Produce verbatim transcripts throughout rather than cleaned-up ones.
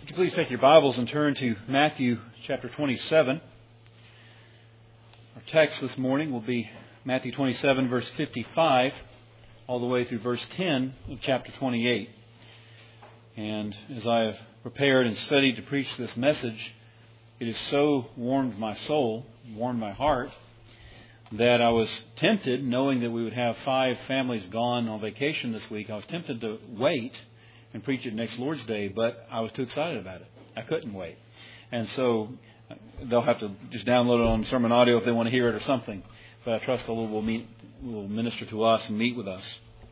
Would you please take your Bibles and turn to Matthew chapter twenty-seven. Our text this morning will be Matthew twenty-seven, verse fifty-five, all the way through verse ten of chapter twenty-eight. And as I have prepared and studied to preach this message, it has so warmed my soul, warmed my heart, that I was tempted, knowing that we would have five families gone on vacation this week, I was tempted to wait and preach it next Lord's Day, but I was too excited about it. I couldn't wait. And so they'll have to just download it on Sermon Audio if they want to hear it or something. But I trust the Lord will, meet, will minister to us and meet with us.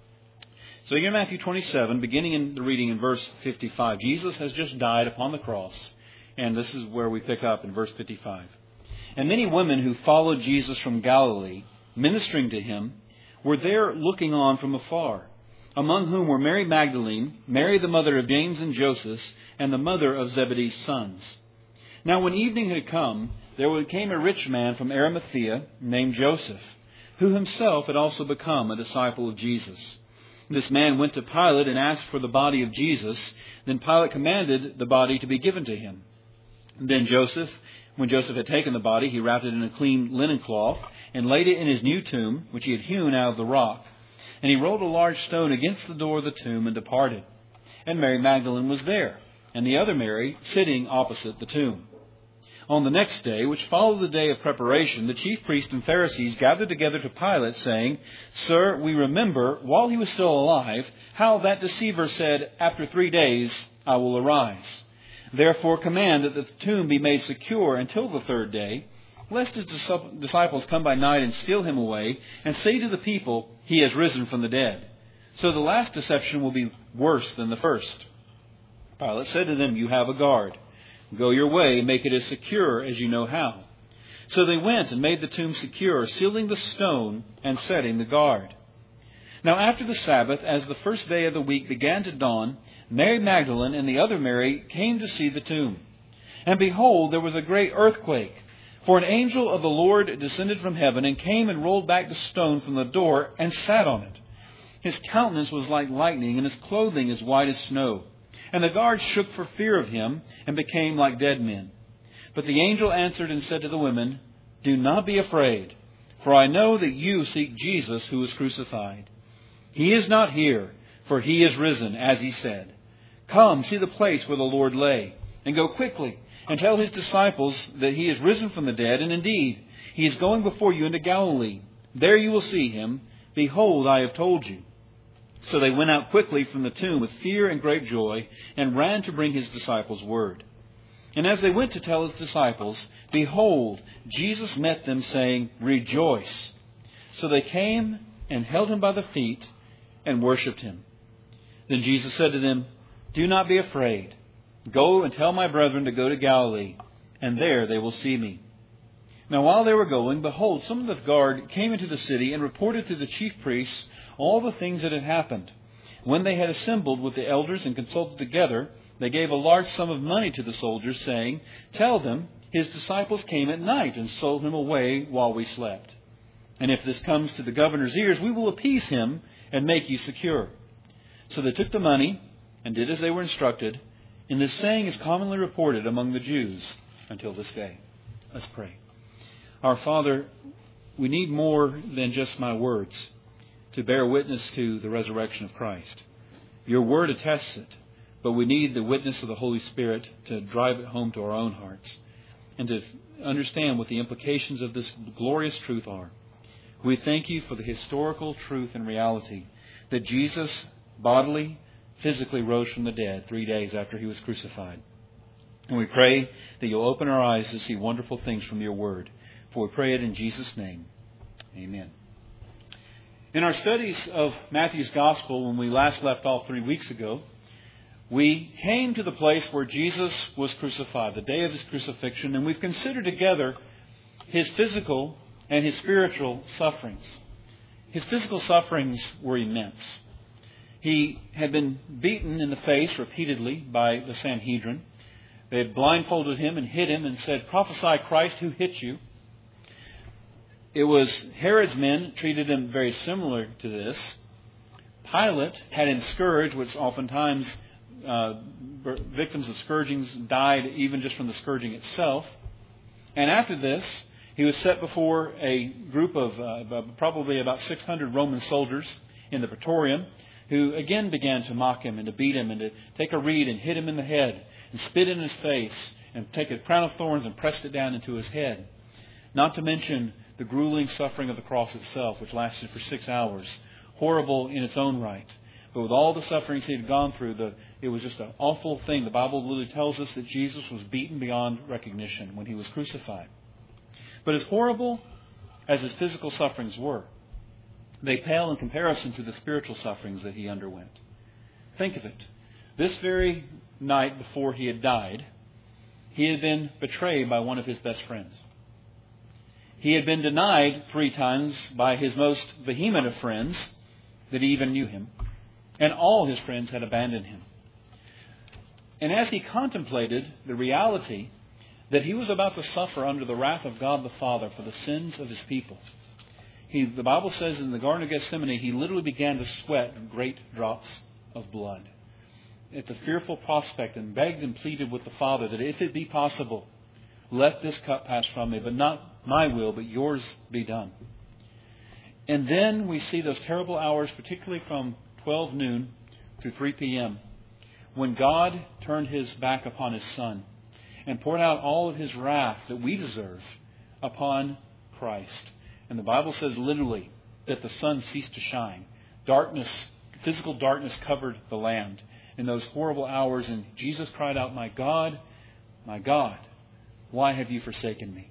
So in Matthew twenty-seven, beginning in the reading in verse fifty-five, Jesus has just died upon the cross. And this is where we pick up in verse fifty-five. And many women who followed Jesus from Galilee, ministering to him, were there looking on from afar, among whom were Mary Magdalene, Mary the mother of James and Joseph, and the mother of Zebedee's sons. Now when evening had come, there came a rich man from Arimathea named Joseph, who himself had also become a disciple of Jesus. This man went to Pilate and asked for the body of Jesus. Then Pilate commanded the body to be given to him. Then Joseph, when Joseph had taken the body, he wrapped it in a clean linen cloth and laid it in his new tomb, which he had hewn out of the rock. And he rolled a large stone against the door of the tomb and departed. And Mary Magdalene was there, and the other Mary sitting opposite the tomb. On the next day, which followed the day of preparation, the chief priests and Pharisees gathered together to Pilate, saying, Sir, we remember, while he was still alive, how that deceiver said, After three days I will arise. Therefore command that the tomb be made secure until the third day, lest his disciples come by night and steal him away, and say to the people, He has risen from the dead. So the last deception will be worse than the first. Pilate said to them, You have a guard. Go your way, make it as secure as you know how. So they went and made the tomb secure, sealing the stone and setting the guard. Now after the Sabbath, as the first day of the week began to dawn, Mary Magdalene and the other Mary came to see the tomb. And behold, there was a great earthquake. For an angel of the Lord descended from heaven and came and rolled back the stone from the door and sat on it. His countenance was like lightning and his clothing as white as snow. And the guards shook for fear of him and became like dead men. But the angel answered and said to the women, Do not be afraid, for I know that you seek Jesus who was crucified. He is not here, for he is risen, as he said. Come, see the place where the Lord lay, and go quickly and tell his disciples that he is risen from the dead, and indeed, he is going before you into Galilee. There you will see him. Behold, I have told you. So they went out quickly from the tomb with fear and great joy, and ran to bring his disciples word. And as they went to tell his disciples, behold, Jesus met them, saying, Rejoice. So they came and held him by the feet and worshipped him. Then Jesus said to them, Do not be afraid. Go and tell my brethren to go to Galilee, and there they will see me. Now while they were going, behold, some of the guard came into the city and reported to the chief priests all the things that had happened. When they had assembled with the elders and consulted together, they gave a large sum of money to the soldiers, saying, Tell them, his disciples came at night and sold him away while we slept. And if this comes to the governor's ears, we will appease him and make you secure. So they took the money and did as they were instructed. And this saying is commonly reported among the Jews until this day. Let's pray. Our Father, we need more than just my words to bear witness to the resurrection of Christ. Your word attests it, but we need the witness of the Holy Spirit to drive it home to our own hearts and to understand what the implications of this glorious truth are. We thank you for the historical truth and reality that Jesus bodily, physically rose from the dead three days after he was crucified. And we pray that you'll open our eyes to see wonderful things from your word. For we pray it in Jesus' name. Amen. In our studies of Matthew's Gospel, when we last left off three weeks ago, we came to the place where Jesus was crucified, the day of his crucifixion, and we've considered together his physical and his spiritual sufferings. His physical sufferings were immense. He had been beaten in the face repeatedly by the Sanhedrin. They had blindfolded him and hit him and said, Prophesy Christ, who hit you? It was Herod's men treated him very similar to this. Pilate had him scourged, which oftentimes uh, victims of scourgings died even just from the scourging itself. And after this, he was set before a group of uh, probably about six hundred Roman soldiers in the Praetorium, who again began to mock him and to beat him and to take a reed and hit him in the head and spit in his face and take a crown of thorns and pressed it down into his head. Not to mention the grueling suffering of the cross itself, which lasted for six hours. Horrible in its own right. But with all the sufferings he had gone through, the, it was just an awful thing. The Bible literally tells us that Jesus was beaten beyond recognition when he was crucified. But as horrible as his physical sufferings were, they pale in comparison to the spiritual sufferings that he underwent. Think of it. This very night before he had died, he had been betrayed by one of his best friends. He had been denied three times by his most vehement of friends that he even knew him. And all his friends had abandoned him. And as he contemplated the reality that he was about to suffer under the wrath of God the Father for the sins of his people, he, the Bible says in the Garden of Gethsemane, he literally began to sweat great drops of blood at the fearful prospect, and begged and pleaded with the Father that if it be possible, let this cup pass from me, but not my will, but yours be done. And then we see those terrible hours, particularly from twelve noon through three p.m., when God turned his back upon his Son and poured out all of his wrath that we deserve upon Christ. And the Bible says literally that the sun ceased to shine. Darkness, physical darkness covered the land in those horrible hours. And Jesus cried out, "My God, my God, why have you forsaken me?"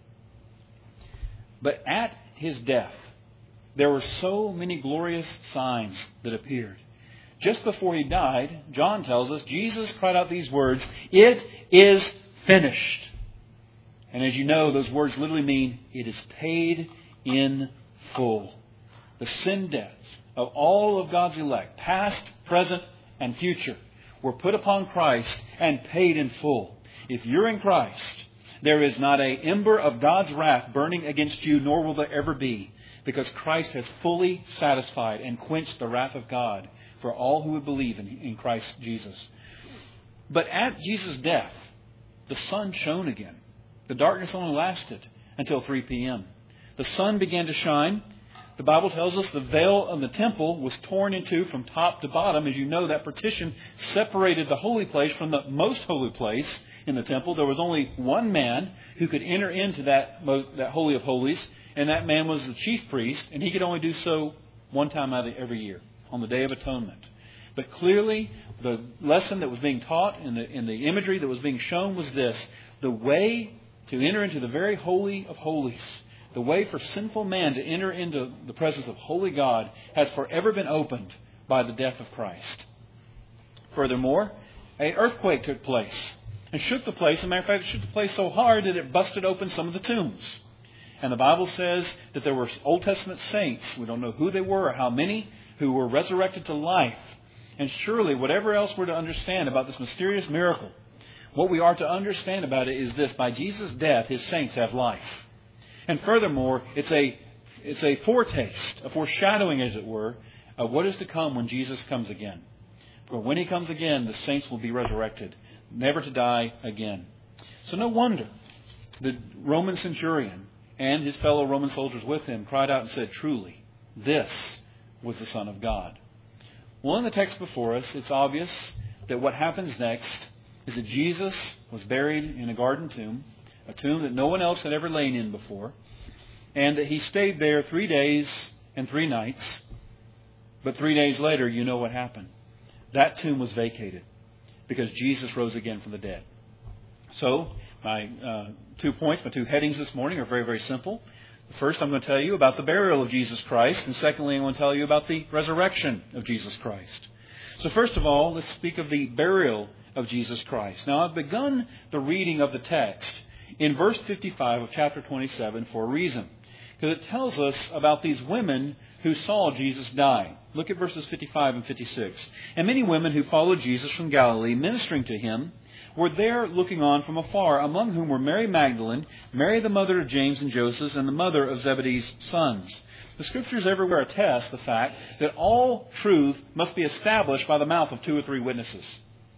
But at his death, there were so many glorious signs that appeared. Just before he died, John tells us, Jesus cried out these words, "It is finished." And as you know, those words literally mean it is paid in full. The sin debts of all of God's elect, past, present, and future, were put upon Christ and paid in full. If you're in Christ, there is not an ember of God's wrath burning against you, nor will there ever be, because Christ has fully satisfied and quenched the wrath of God for all who would believe in, in Christ Jesus. But at Jesus' death, the sun shone again. The darkness only lasted until three p.m. The sun began to shine. The Bible tells us the veil of the temple was torn in two from top to bottom. As you know, that partition separated the holy place from the most holy place in the temple. There was only one man who could enter into that, that Holy of Holies, and that man was the chief priest, and he could only do so one time out of every year, on the Day of Atonement. But clearly, the lesson that was being taught and the, and the imagery that was being shown was this: the way to enter into the very Holy of Holies, the way for sinful man to enter into the presence of holy God, has forever been opened by the death of Christ. Furthermore, an earthquake took place and shook the place. As a matter of fact, it shook the place so hard that it busted open some of the tombs. And the Bible says that there were Old Testament saints, we don't know who they were or how many, who were resurrected to life. And surely, whatever else we're to understand about this mysterious miracle, what we are to understand about it is this: by Jesus' death, his saints have life. And furthermore, it's a it's a foretaste, a foreshadowing, as it were, of what is to come when Jesus comes again. For when he comes again, the saints will be resurrected, never to die again. So no wonder the Roman centurion and his fellow Roman soldiers with him cried out and said, "Truly, this was the Son of God." Well, in the text before us, it's obvious that what happens next is that Jesus was buried in a garden tomb, a tomb that no one else had ever lain in before, and that he stayed there three days and three nights. But three days later, you know what happened. That tomb was vacated because Jesus rose again from the dead. So, my uh, two points, my two headings this morning are very, very simple. First, I'm going to tell you about the burial of Jesus Christ. And secondly, I'm going to tell you about the resurrection of Jesus Christ. So first of all, let's speak of the burial of Jesus Christ. Now, I've begun the reading of the text in verse fifty-five of chapter twenty-seven for a reason. Because it tells us about these women who saw Jesus die. Look at verses fifty-five and fifty-six. "And many women who followed Jesus from Galilee, ministering to him, were there looking on from afar, among whom were Mary Magdalene, Mary the mother of James and Joseph, and the mother of Zebedee's sons." The Scriptures everywhere attest the fact that all truth must be established by the mouth of two or three witnesses.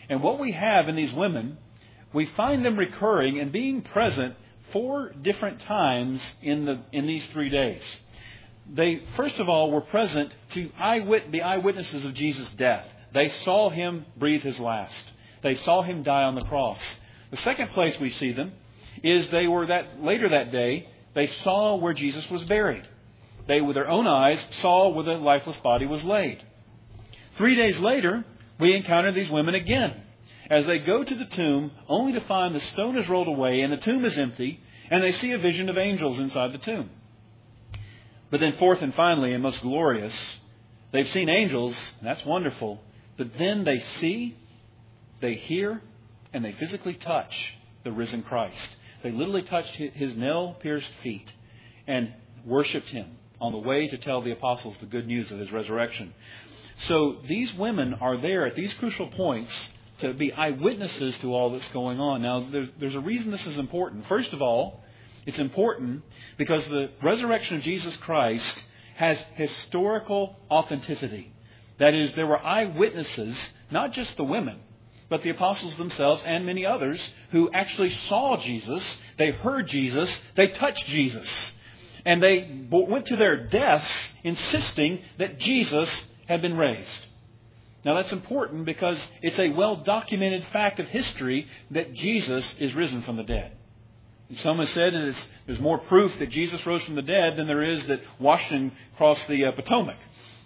And what we have in these women, we find them recurring and being present four different times in the in these three days. They, first of all, were present to eyewit- be eyewitnesses of Jesus' death. They saw Him breathe His last. They saw Him die on the cross. The second place we see them is they were that later that day, they saw where Jesus was buried. They, with their own eyes, saw where the lifeless body was laid. Three days later, we encounter these women again as they go to the tomb only to find the stone is rolled away and the tomb is empty, and they see a vision of angels inside the tomb. But then fourth and finally, and most glorious, they've seen angels, and that's wonderful, but then they see, they hear, and they physically touch the risen Christ. They literally touched His nail-pierced feet and worshipped Him on the way to tell the apostles the good news of His resurrection. So these women are there at these crucial points to be eyewitnesses to all that's going on. Now, there's, there's a reason this is important. First of all, it's important because the resurrection of Jesus Christ has historical authenticity. That is, there were eyewitnesses, not just the women, but the apostles themselves and many others who actually saw Jesus, they heard Jesus, they touched Jesus. And they went to their deaths insisting that Jesus had been raised. Now that's important because it's a well-documented fact of history that Jesus is risen from the dead. Some have said that it's, there's more proof that Jesus rose from the dead than there is that Washington crossed the uh, Potomac.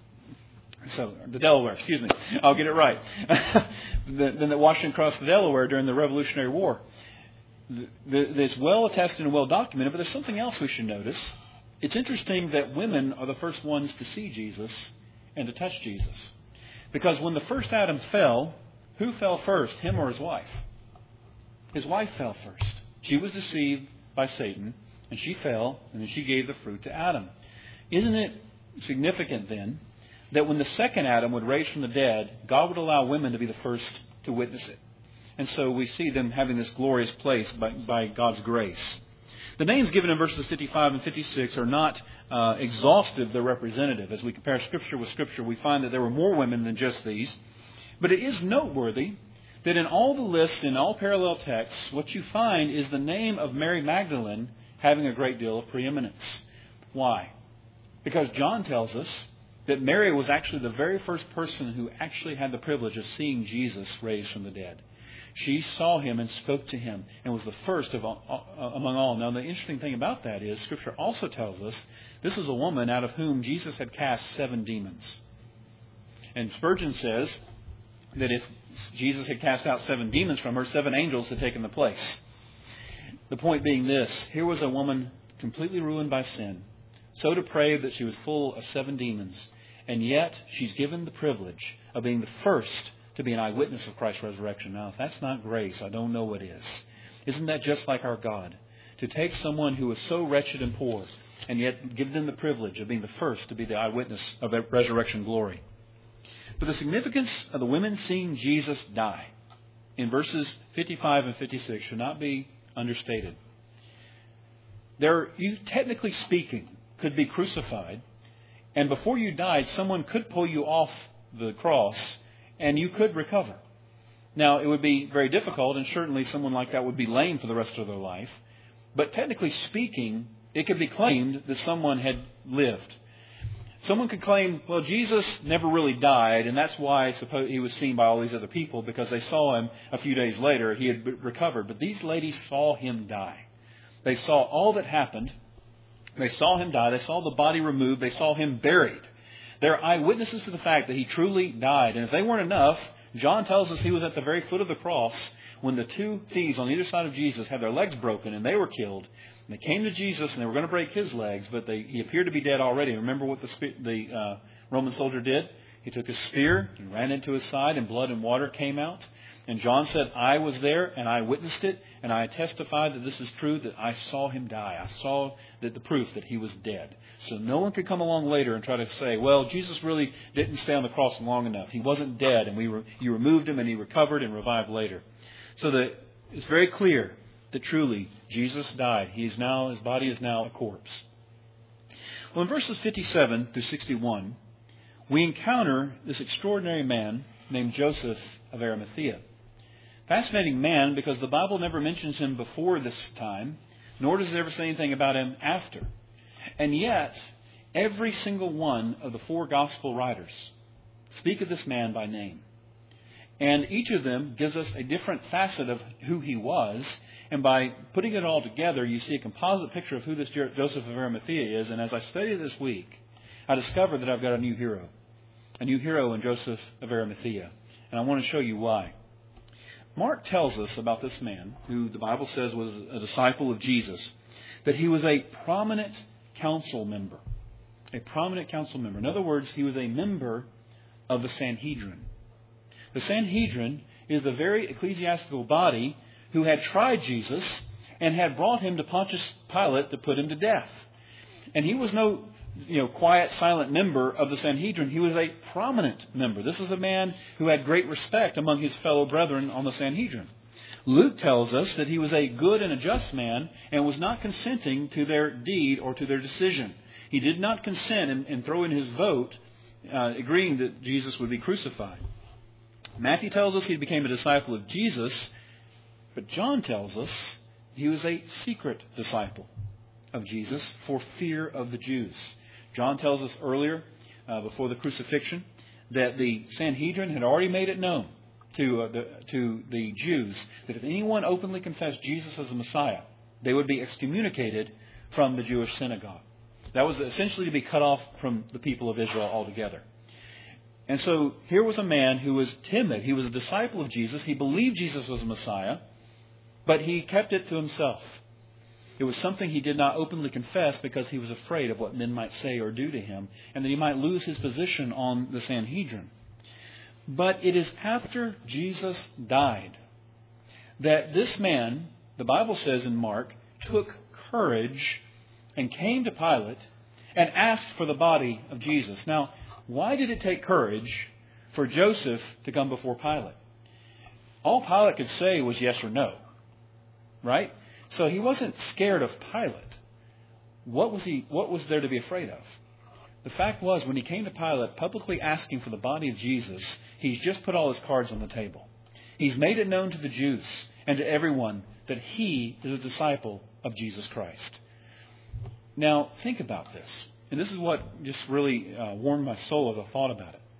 So, the Delaware, excuse me. I'll get it right. Than that Washington crossed the Delaware during the Revolutionary War. It's well attested and well documented, but there's something else we should notice. It's interesting that women are the first ones to see Jesus and to touch Jesus. Because when the first Adam fell, who fell first, him or his wife? His wife fell first. She was deceived by Satan, and she fell, and then she gave the fruit to Adam. Isn't it significant then that when the second Adam would raise from the dead, God would allow women to be the first to witness it? And so we see them having this glorious place by, by God's grace. The names given in verses fifty-five and fifty-six are not uh, exhaustive, they're representative. As we compare Scripture with Scripture, we find that there were more women than just these. But it is noteworthy that in all the lists, in all parallel texts, what you find is the name of Mary Magdalene having a great deal of preeminence. Why? Because John tells us that Mary was actually the very first person who actually had the privilege of seeing Jesus raised from the dead. She saw Him and spoke to Him and was the first of all, among all. Now, the interesting thing about that is Scripture also tells us this was a woman out of whom Jesus had cast seven demons. And Spurgeon says that if Jesus had cast out seven demons from her, seven angels had taken the place. The point being this: here was a woman completely ruined by sin, so depraved that she was full of seven demons, and yet she's given the privilege of being the first to be an eyewitness of Christ's resurrection. Now, if that's not grace, I don't know what is. Isn't that just like our God? To take someone who is so wretched and poor, and yet give them the privilege of being the first to be the eyewitness of resurrection glory. But the significance of the women seeing Jesus die in verses fifty-five and fifty-six should not be understated. There, you technically speaking, could be crucified, and before you died, someone could pull you off the cross, and you could recover. Now, it would be very difficult, and certainly someone like that would be lame for the rest of their life. But technically speaking, it could be claimed that someone had lived. Someone could claim, well, Jesus never really died, and that's why I suppose he was seen by all these other people, because they saw him a few days later. He had recovered. But these ladies saw him die. They saw all that happened. They saw him die. They saw the body removed. They saw him buried. They're eyewitnesses to the fact that he truly died. And if they weren't enough, John tells us he was at the very foot of the cross when the two thieves on either side of Jesus had their legs broken and they were killed. And they came to Jesus and they were going to break his legs, but they, he appeared to be dead already. Remember what the, the uh, Roman soldier did? He took his spear and ran into his side, and blood and water came out. And John said, I was there and I witnessed it, and I testified that this is true, that I saw him die. I saw that the proof that he was dead. So no one could come along later and try to say, well, Jesus really didn't stay on the cross long enough. He wasn't dead, and we re- you removed him and he recovered and revived later. So that it's very clear that truly Jesus died. He is now, his body is now a corpse. Well, in verses fifty-seven through sixty-one, we encounter this extraordinary man named Joseph of Arimathea. Fascinating man, because the Bible never mentions him before this time, nor does it ever say anything about him after. And yet, every single one of the four gospel writers speak of this man by name. And each of them gives us a different facet of who he was. And by putting it all together, you see a composite picture of who this Joseph of Arimathea is. And as I studied this week, I discovered that I've got a new hero. A new hero in Joseph of Arimathea. And I want to show you why. Mark tells us about this man, who the Bible says was a disciple of Jesus, that he was a prominent council member. A prominent council member. In other words, he was a member of the Sanhedrin. The Sanhedrin is the very ecclesiastical body who had tried Jesus and had brought him to Pontius Pilate to put him to death. And he was no, you know, quiet, silent member of the Sanhedrin. He was a prominent member. This was a man who had great respect among his fellow brethren on the Sanhedrin. Luke tells us that he was a good and a just man and was not consenting to their deed or to their decision. He did not consent and, and throw in his vote, uh, agreeing that Jesus would be crucified. Matthew tells us he became a disciple of Jesus, but John tells us he was a secret disciple of Jesus for fear of the Jews. John tells us earlier, uh, before the crucifixion, that the Sanhedrin had already made it known to, uh, the, to the Jews that if anyone openly confessed Jesus as the Messiah, they would be excommunicated from the Jewish synagogue. That was essentially to be cut off from the people of Israel altogether. And so here was a man who was timid. He was a disciple of Jesus. He believed Jesus was the Messiah, but he kept it to himself. It was something he did not openly confess because he was afraid of what men might say or do to him, and that he might lose his position on the Sanhedrin. But it is after Jesus died that this man, the Bible says in Mark, took courage and came to Pilate and asked for the body of Jesus. Now, why did it take courage for Joseph to come before Pilate? All Pilate could say was yes or no, right? So he wasn't scared of Pilate. What was he? What was there to be afraid of? The fact was, when he came to Pilate publicly asking for the body of Jesus, he's just put all his cards on the table. He's made it known to the Jews and to everyone that he is a disciple of Jesus Christ. Now, think about this. And this is what just really uh, warmed my soul as I thought about it.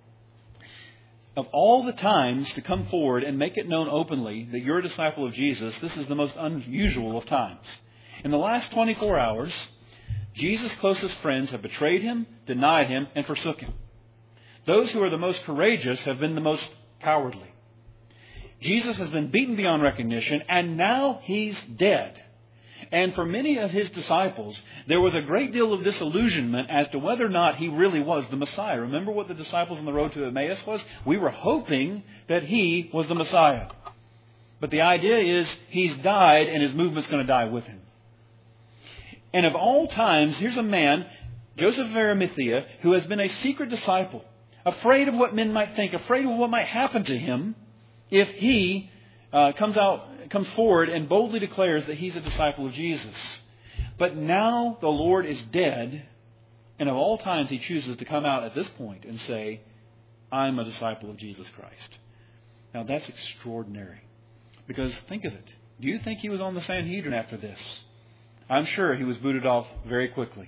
Of all the times to come forward and make it known openly that you're a disciple of Jesus, this is the most unusual of times. In the last twenty-four hours, Jesus' closest friends have betrayed him, denied him, and forsook him. Those who are the most courageous have been the most cowardly. Jesus has been beaten beyond recognition, and now he's dead. And for many of his disciples, there was a great deal of disillusionment as to whether or not he really was the Messiah. Remember what the disciples on the road to Emmaus was? We were hoping that he was the Messiah. But the idea is he's died and his movement's going to die with him. And of all times, here's a man, Joseph of Arimathea, who has been a secret disciple, afraid of what men might think, afraid of what might happen to him if he uh, comes out comes forward and boldly declares that he's a disciple of Jesus. But now the Lord is dead, and of all times he chooses to come out at this point and say, I'm a disciple of Jesus Christ. Now that's extraordinary. Because think of it. Do you think he was on the Sanhedrin after this? I'm sure he was booted off very quickly.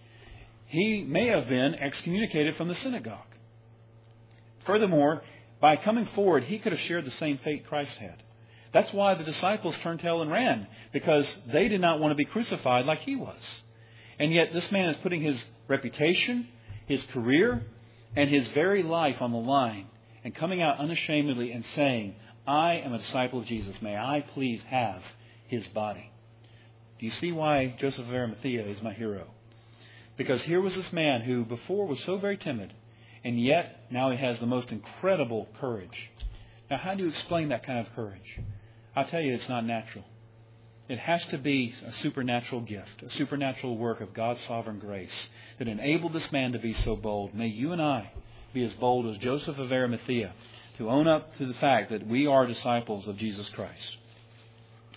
He may have been excommunicated from the synagogue. Furthermore, by coming forward, he could have shared the same fate Christ had. That's why the disciples turned tail and ran, because they did not want to be crucified like he was. And yet this man is putting his reputation, his career, and his very life on the line, and coming out unashamedly and saying, I am a disciple of Jesus. May I please have his body? Do you see why Joseph of Arimathea is my hero? Because here was this man who before was so very timid, and yet now he has the most incredible courage. Now, how do you explain that kind of courage? I'll tell you, it's not natural. It has to be a supernatural gift, a supernatural work of God's sovereign grace that enabled this man to be so bold. May you and I be as bold as Joseph of Arimathea to own up to the fact that we are disciples of Jesus Christ.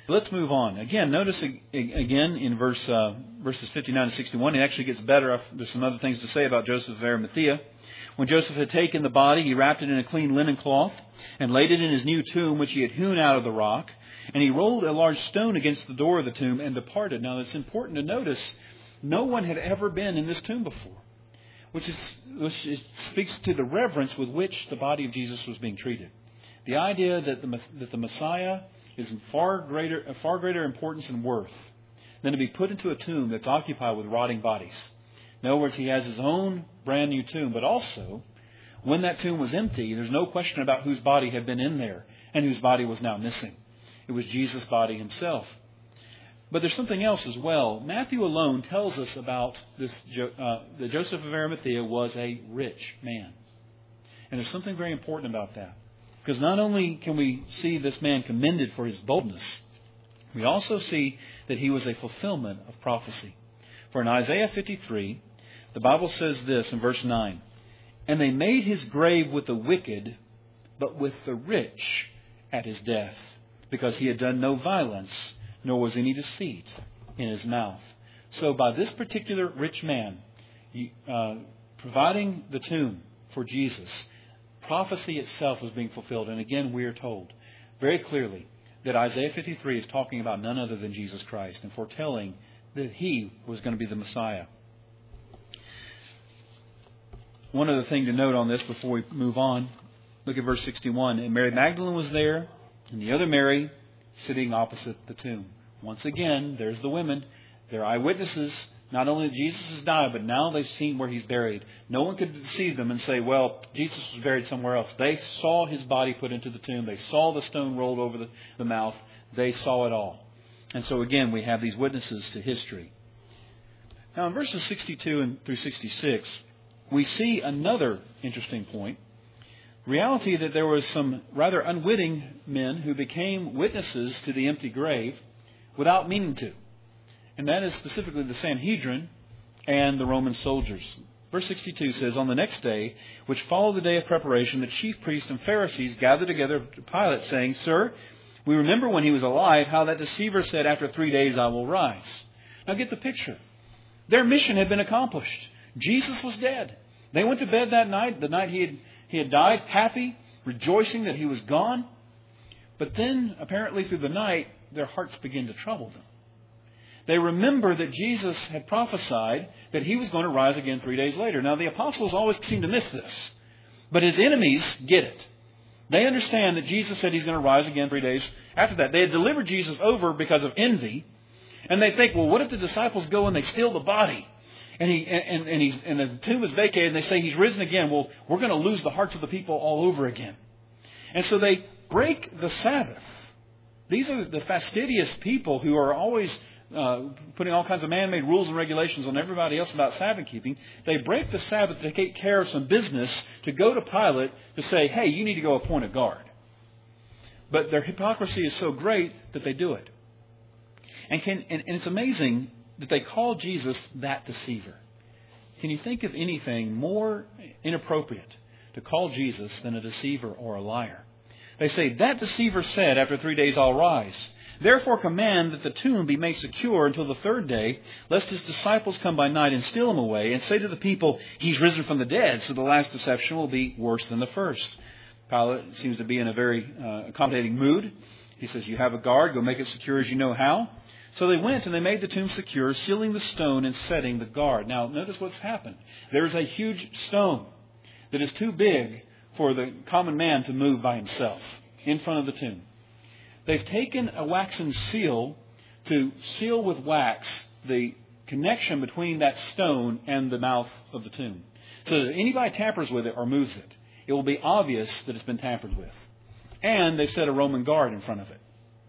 Let's move on. Again, notice again in verse uh, verses fifty-nine to sixty-one, it actually gets better. There's some other things to say about Joseph of Arimathea. When Joseph had taken the body, he wrapped it in a clean linen cloth and laid it in his new tomb, which he had hewn out of the rock. And he rolled a large stone against the door of the tomb and departed. Now, it's important to notice no one had ever been in this tomb before, which, is, which is, speaks to the reverence with which the body of Jesus was being treated. The idea that the, that the Messiah is in far greater, of far greater importance and worth than to be put into a tomb that's occupied with rotting bodies. In other words, he has his own brand new tomb, but also, when that tomb was empty, there's no question about whose body had been in there and whose body was now missing. It was Jesus' body himself. But there's something else as well. Matthew alone tells us about this, uh, that Joseph of Arimathea was a rich man. And there's something very important about that. Because not only can we see this man commended for his boldness, we also see that he was a fulfillment of prophecy. For in Isaiah fifty-three, the Bible says this in verse nine, "And they made his grave with the wicked, but with the rich at his death, because he had done no violence, nor was any deceit in his mouth." So by this particular rich man, uh, providing the tomb for Jesus, prophecy itself was being fulfilled. And again, we are told very clearly that Isaiah fifty-three is talking about none other than Jesus Christ and foretelling that he was going to be the Messiah. One other thing to note on this before we move on, look at verse sixty-one. "And Mary Magdalene was there, and the other Mary sitting opposite the tomb." Once again, there's the women. They're eyewitnesses. Not only that Jesus has died, but now they've seen where he's buried. No one could deceive them and say, well, Jesus was buried somewhere else. They saw his body put into the tomb. They saw the stone rolled over the, the mouth. They saw it all. And so again, we have these witnesses to history. Now in verses sixty-two and through sixty-six, we see another interesting point. Reality that there was some rather unwitting men who became witnesses to the empty grave without meaning to. And that is specifically the Sanhedrin and the Roman soldiers. Verse sixty-two says, "On the next day, which followed the day of preparation, the chief priests and Pharisees gathered together to Pilate, saying, 'Sir, we remember when he was alive how that deceiver said, after three days I will rise.'" Now get the picture. Their mission had been accomplished. Jesus was dead. They went to bed that night, the night he had, he had died, happy, rejoicing that he was gone. But then, apparently through the night, their hearts began to trouble them. They remember that Jesus had prophesied that he was going to rise again three days later. Now, the apostles always seem to miss this. But his enemies get it. They understand that Jesus said he's going to rise again three days after that. They had delivered Jesus over because of envy. And they think, well, what if the disciples go and they steal the body? And he and, and, he's, and the tomb is vacated and they say he's risen again. Well, we're going to lose the hearts of the people all over again. And so they break the Sabbath. These are the fastidious people who are always uh, putting all kinds of man-made rules and regulations on everybody else about Sabbath keeping. They break the Sabbath to take care of some business, to go to Pilate to say, hey, you need to go appoint a guard. But their hypocrisy is so great that they do it. And, can, and, and it's amazing that they call Jesus that deceiver. Can you think of anything more inappropriate to call Jesus than a deceiver or a liar? They say, that deceiver said, after three days I'll rise. Therefore command that the tomb be made secure until the third day, lest his disciples come by night and steal him away, and say to the people, he's risen from the dead, so the last deception will be worse than the first. Pilate seems to be in a very uh, accommodating mood. He says, you have a guard, go make it secure as you know how. So they went and they made the tomb secure, sealing the stone and setting the guard. Now, notice what's happened. There's a huge stone that is too big for the common man to move by himself in front of the tomb. They've taken a waxen seal to seal with wax the connection between that stone and the mouth of the tomb. So that anybody tampers with it or moves it, it will be obvious that it's been tampered with. And they set a Roman guard in front of it.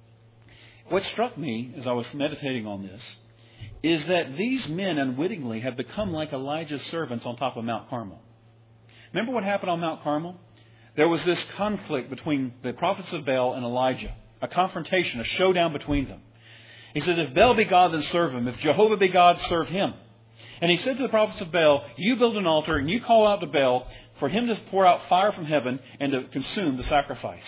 What struck me as I was meditating on this is that these men unwittingly have become like Elijah's servants on top of Mount Carmel. Remember what happened on Mount Carmel? There was this conflict between the prophets of Baal and Elijah. A confrontation, a showdown between them. He says, if Baal be God, then serve him. If Jehovah be God, serve him. And he said to the prophets of Baal, you build an altar and you call out to Baal for him to pour out fire from heaven and to consume the sacrifice.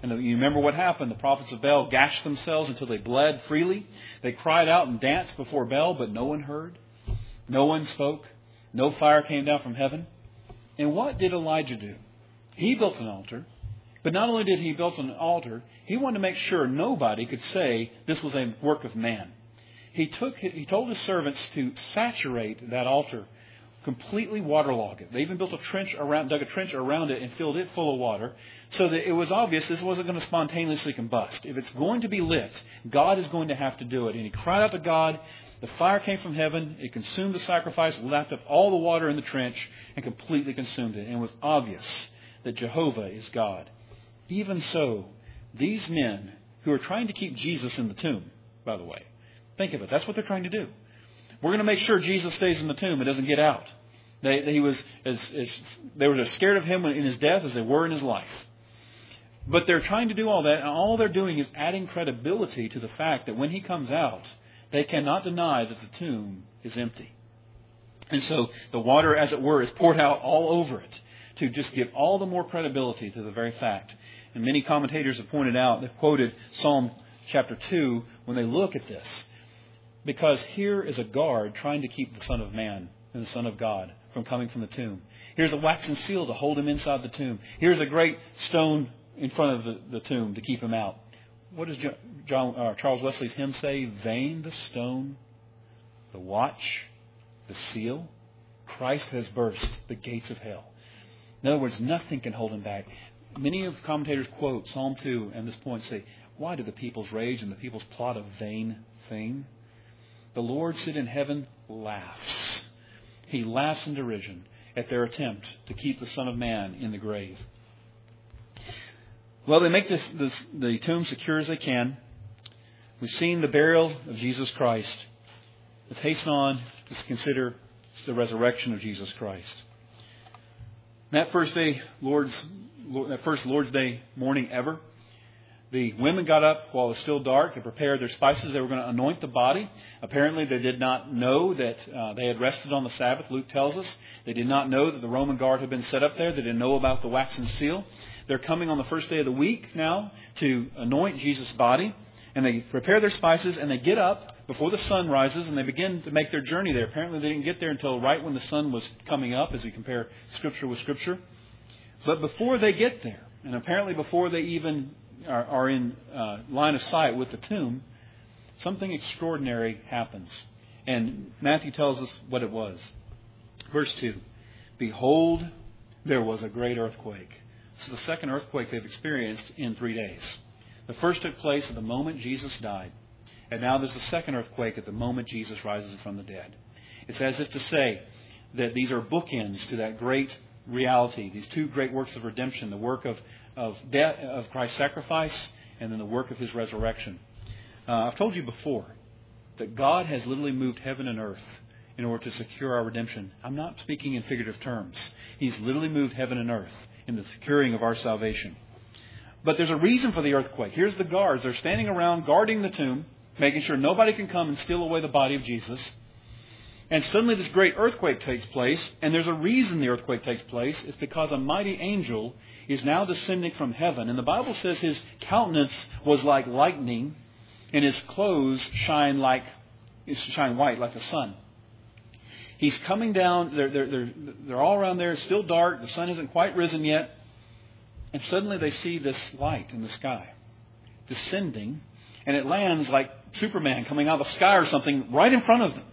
And the, you remember what happened. The prophets of Baal gashed themselves until they bled freely. They cried out and danced before Baal, but no one heard. No one spoke. No fire came down from heaven. And what did Elijah do? He built an altar. But not only did he build an altar, he wanted to make sure nobody could say this was a work of man. He took, he told his servants to saturate that altar, completely waterlog it. They even built a trench around, dug a trench around it and filled it full of water so that it was obvious this wasn't going to spontaneously combust. If it's going to be lit, God is going to have to do it. And he cried out to God. The fire came from heaven. It consumed the sacrifice, lapped up all the water in the trench, and completely consumed it. And it was obvious that Jehovah is God. Even so, these men who are trying to keep Jesus in the tomb, by the way, think of it. That's what they're trying to do. We're going to make sure Jesus stays in the tomb and doesn't get out. They, they, he was as, as, they were as scared of him in his death as they were in his life. But they're trying to do all that, and all they're doing is adding credibility to the fact that when he comes out, they cannot deny that the tomb is empty. And so the water, as it were, is poured out all over it to just give all the more credibility to the very fact. And many commentators have pointed out, they've quoted Psalm chapter two when they look at this. Because here is a guard trying to keep the Son of Man and the Son of God from coming from the tomb. Here's a waxen seal to hold him inside the tomb. Here's a great stone in front of the, the tomb to keep him out. What does John, uh, Charles Wesley's hymn say? Vain the stone, the watch, the seal. Christ has burst the gates of hell. In other words, nothing can hold him back. Many of commentators quote Psalm two and this point say, why do the peoples rage and the peoples plot a vain thing? The Lord sit in heaven laughs. He laughs in derision at their attempt to keep the Son of Man in the grave. Well, they make this, this, the tomb secure as they can. We've seen the burial of Jesus Christ. Let's hasten on to consider the resurrection of Jesus Christ. That first day, Lord's, that first Lord's Day morning ever, the women got up while it was still dark. They prepared their spices. They were going to anoint the body. Apparently, they did not know that uh, they had rested on the Sabbath. Luke tells us. They did not know that the Roman guard had been set up there. They didn't know about the waxen seal. They're coming on the first day of the week now to anoint Jesus' body. And they prepare their spices and they get up before the sun rises and they begin to make their journey there. Apparently, they didn't get there until right when the sun was coming up, as we compare Scripture with Scripture. But before they get there, and apparently before they even are, are in uh, line of sight with the tomb, something extraordinary happens. And Matthew tells us what it was. Verse two, behold, there was a great earthquake. This is the second earthquake they've experienced in three days. The first took place at the moment Jesus died. And now there's a second earthquake at the moment Jesus rises from the dead. It's as if to say that these are bookends to that great reality, these two great works of redemption, the work of, of, death, of Christ's sacrifice and then the work of His resurrection. Uh, I've told you before that God has literally moved heaven and earth in order to secure our redemption. I'm not speaking in figurative terms. He's literally moved heaven and earth in the securing of our salvation. But there's a reason for the earthquake. Here's the guards. They're standing around guarding the tomb, making sure nobody can come and steal away the body of Jesus. And suddenly this great earthquake takes place. And there's a reason the earthquake takes place. It's because a mighty angel is now descending from heaven. And the Bible says his countenance was like lightning, and his clothes shine like shine white like the sun. He's coming down. They're, they're, they're, they're all around there. It's still dark. The sun hasn't quite risen yet. And suddenly they see this light in the sky descending. And it lands like Superman coming out of the sky or something right in front of them.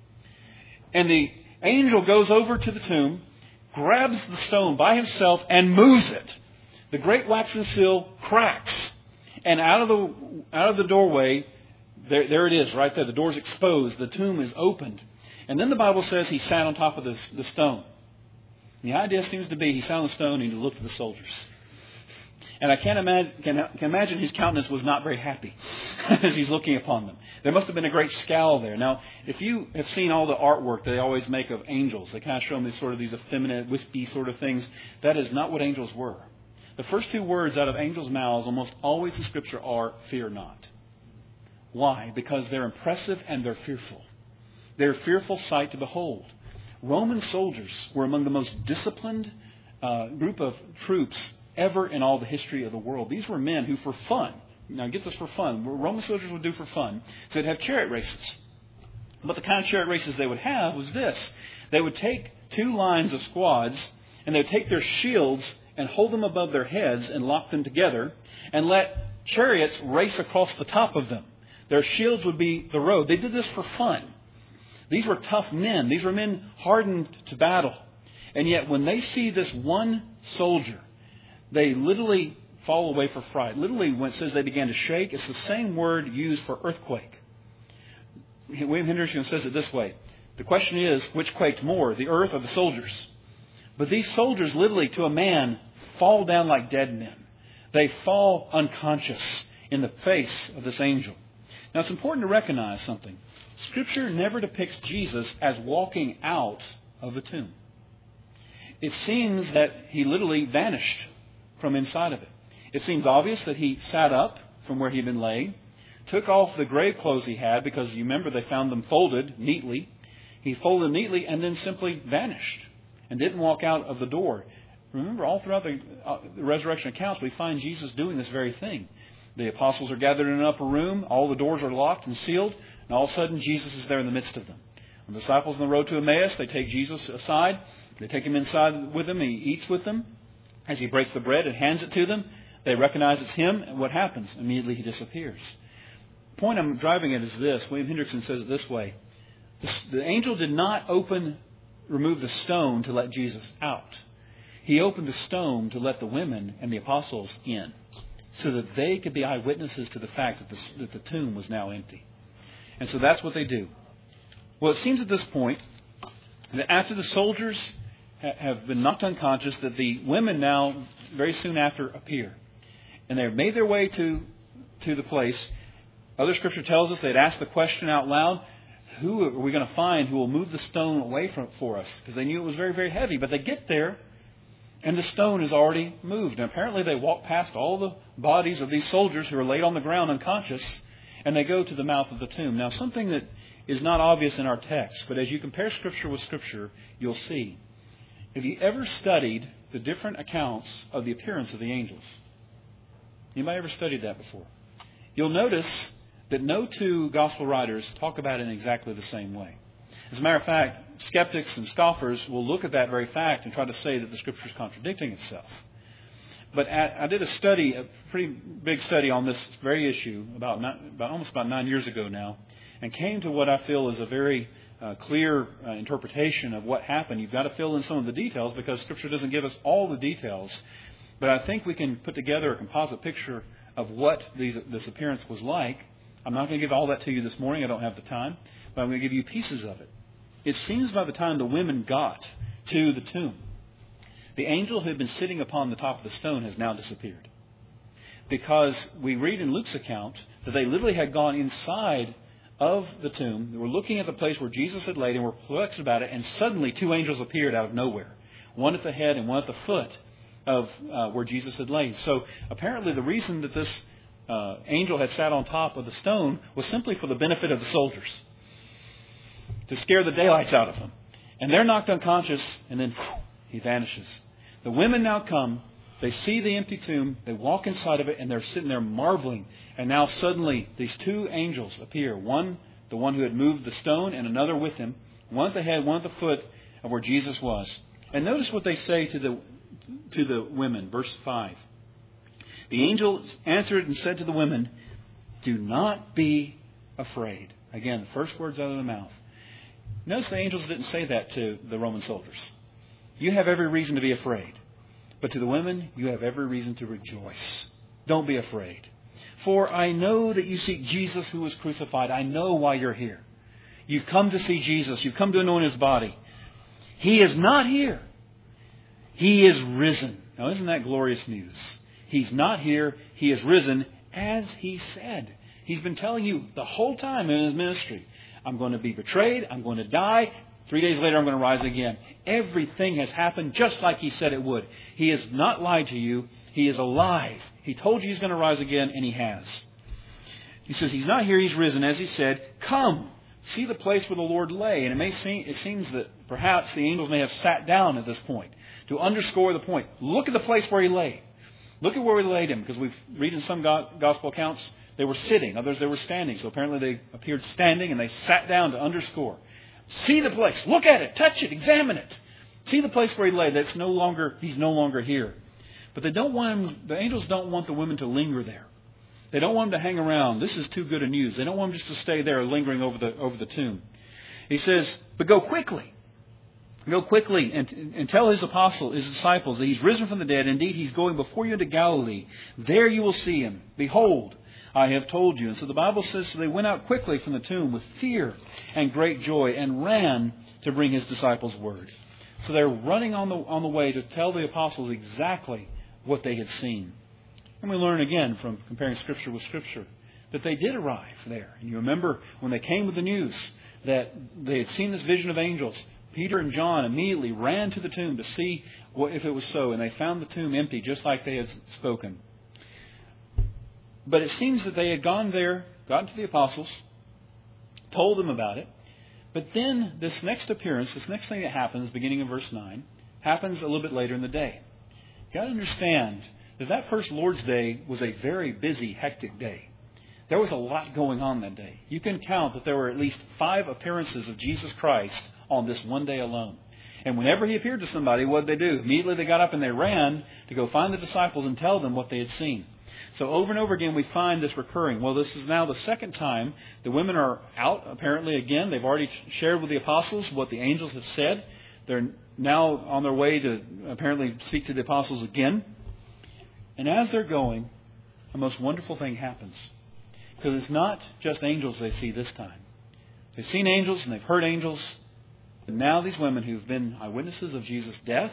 And the angel goes over to the tomb, grabs the stone by himself and moves it. The great waxen seal cracks. And out of the out of the doorway, there, there it is right there. The door's exposed. The tomb is opened. And then the Bible says he sat on top of this, the stone. And the idea seems to be he sat on the stone and he looked at the soldiers. And I can't imagine, can, can imagine his countenance was not very happy as he's looking upon them. There must have been a great scowl there. Now, if you have seen all the artwork they always make of angels, they kind of show them these sort of these effeminate, wispy sort of things. That is not what angels were. The first two words out of angels' mouths almost always in Scripture are, fear not. Why? Because they're impressive and they're fearful. They're a fearful sight to behold. Roman soldiers were among the most disciplined uh, group of troops ever in all the history of the world. These were men who, for fun, now get this for fun, what Roman soldiers would do for fun, so they'd have chariot races. But the kind of chariot races they would have was this. They would take two lines of squads, and they would take their shields and hold them above their heads and lock them together, and let chariots race across the top of them. Their shields would be the road. They did this for fun. These were tough men. These were men hardened to battle. And yet when they see this one soldier, they literally fall away for fright. Literally, when it says they began to shake, it's the same word used for earthquake. William Hendrickson says it this way. The question is, which quaked more, the earth or the soldiers? But these soldiers, literally, to a man, fall down like dead men. They fall unconscious in the face of this angel. Now, it's important to recognize something. Scripture never depicts Jesus as walking out of the tomb. It seems that he literally vanished from inside of it. It seems obvious that he sat up from where he had been laying, took off the grave clothes he had, because you remember they found them folded neatly. He folded them neatly and then simply vanished and didn't walk out of the door. Remember, all throughout the, uh, the resurrection accounts, we find Jesus doing this very thing. The apostles are gathered in an upper room. All the doors are locked and sealed. And all of a sudden, Jesus is there in the midst of them. When the disciples on the road to Emmaus, they take Jesus aside. They take him inside with them. He eats with them. As he breaks the bread and hands it to them, they recognize it's him. And what happens? Immediately he disappears. The point I'm driving at is this. William Hendrickson says it this way. The, the angel did not open, remove the stone to let Jesus out. He opened the stone to let the women and the apostles in, so that they could be eyewitnesses to the fact that the, that the tomb was now empty. And so that's what they do. Well, it seems at this point that after the soldiers ha- have been knocked unconscious, that the women now very soon after appear. And they've made their way to, to the place. Other scripture tells us they'd asked the question out loud, who are we going to find who will move the stone away from for us? Because they knew it was very, very heavy. But they get there, and the stone is already moved. And apparently they walk past all the bodies of these soldiers who are laid on the ground unconscious, and they go to the mouth of the tomb. Now, something that is not obvious in our text, but as you compare Scripture with Scripture, you'll see. Have you ever studied the different accounts of the appearance of the angels? Anybody ever studied that before? You'll notice that no two gospel writers talk about it in exactly the same way. As a matter of fact, skeptics and scoffers will look at that very fact and try to say that the Scripture is contradicting itself. But I did a study, a pretty big study on this very issue about, not, about almost about nine years ago now, and came to what I feel is a very uh, clear uh, interpretation of what happened. You've got to fill in some of the details because Scripture doesn't give us all the details. But I think we can put together a composite picture of what these, this appearance was like. I'm not going to give all that to you this morning. I don't have the time. But I'm going to give you pieces of it. It seems by the time the women got to the tomb, the angel who had been sitting upon the top of the stone has now disappeared. Because we read in Luke's account that they literally had gone inside of the tomb. They were looking at the place where Jesus had laid and were perplexed about it. And suddenly two angels appeared out of nowhere. One at the head and one at the foot of uh, where Jesus had laid. So apparently the reason that this uh, angel had sat on top of the stone was simply for the benefit of the soldiers, to scare the daylights out of them. And they're knocked unconscious, and then whew, he vanishes. The women now come. They see the empty tomb. They walk inside of it, and they're sitting there marveling. And now suddenly these two angels appear. One, the one who had moved the stone, and another with him. One at the head, one at the foot of where Jesus was. And notice what they say to the to the women. Verse five. The angel answered and said to the women, "Do not be afraid." Again, the first words out of the mouth. Notice the angels didn't say that to the Roman soldiers. You have every reason to be afraid. But to the women, you have every reason to rejoice. Don't be afraid. For I know that you seek Jesus who was crucified. I know why you're here. You've come to see Jesus. You've come to anoint his body. He is not here. He is risen. Now, isn't that glorious news? He's not here. He is risen, as he said. He's been telling you the whole time in his ministry, I'm going to be betrayed. I'm going to die. Three days later, I'm going to rise again. Everything has happened just like he said it would. He has not lied to you. He is alive. He told you he's going to rise again, and he has. He says he's not here. He's risen, as he said. Come, see the place where the Lord lay. And it may seem, it seems that perhaps the angels may have sat down at this point to underscore the point. Look at the place where he lay. Look at where we laid him, because we've read in some gospel accounts they were sitting, others they were standing. So apparently they appeared standing and they sat down to underscore. See the place, look at it, touch it, examine it. See the place where he lay. That's no longer, he's no longer here. But they don't want him, the angels don't want the women to linger there. They don't want them to hang around. This is too good a news. They don't want them just to stay there lingering over the over the tomb. He says, but go quickly. Go quickly and, and tell his apostles, his disciples, that he's risen from the dead. Indeed, he's going before you into Galilee. There you will see him. Behold, I have told you. And so the Bible says, so they went out quickly from the tomb with fear and great joy and ran to bring his disciples word. So they're running on the on the way to tell the apostles exactly what they had seen. And we learn again from comparing Scripture with Scripture that they did arrive there. And you remember when they came with the news that they had seen this vision of angels, Peter and John immediately ran to the tomb to see what, if it was so. And they found the tomb empty, just like they had spoken. But it seems that they had gone there, gotten to the apostles, told them about it. But then this next appearance, this next thing that happens, beginning in verse nine, happens a little bit later in the day. You've got to understand that that first Lord's Day was a very busy, hectic day. There was a lot going on that day. You can count that there were at least five appearances of Jesus Christ on this one day alone. And whenever he appeared to somebody, what did they do? Immediately they got up and they ran to go find the disciples and tell them what they had seen. So over and over again we find this recurring. Well, this is now the second time the women are out, apparently again. They've already shared with the apostles what the angels have said. They're now on their way to apparently speak to the apostles again. And as they're going, a most wonderful thing happens. Because it's not just angels they see this time. They've seen angels and they've heard angels. But now these women who've been eyewitnesses of Jesus' death,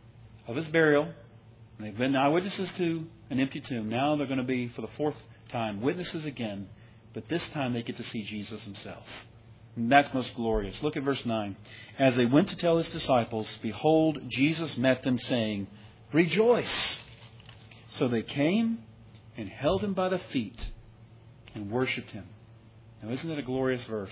of his burial, and they've been eyewitnesses to an empty tomb. Now they're going to be, for the fourth time, witnesses again. But this time they get to see Jesus himself. And that's most glorious. Look at verse nine. As they went to tell his disciples, behold, Jesus met them, saying, rejoice. So they came and held him by the feet and worshipped him. Now isn't it a glorious verse?